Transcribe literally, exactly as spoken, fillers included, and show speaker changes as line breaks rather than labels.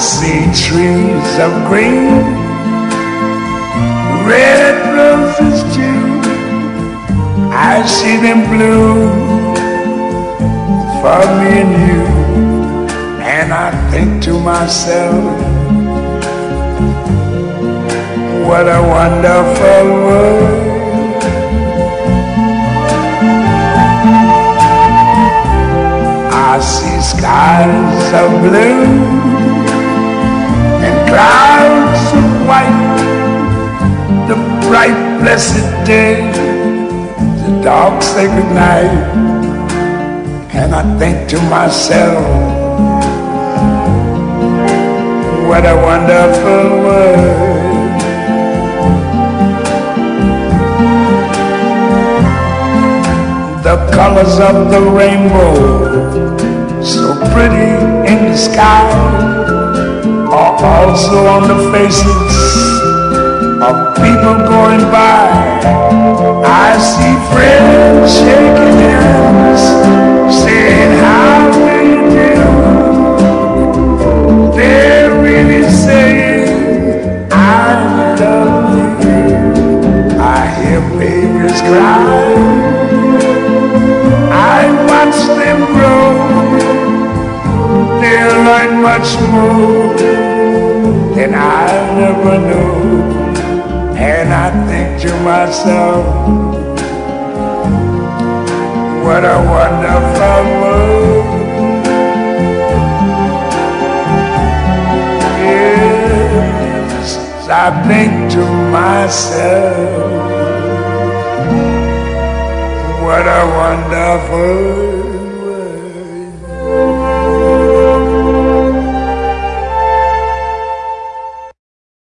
see trees of green, red roses too. I see them bloom for me and you. And I think to myself, what a wonderful world. I see skies of blue and clouds of white, the bright blessed day, the dark sacred night. And I think to myself, what a wonderful world. The colors of the rainbow, so pretty in the sky, are also on the faces of people going by. I see friends shaking hands, saying how do you do. They're really saying I love you. I hear babies cry, I watch them grow. They'll learn much more than I never knew. And I think to myself, what a wonderful world. Yes, I think to myself, what a wonderful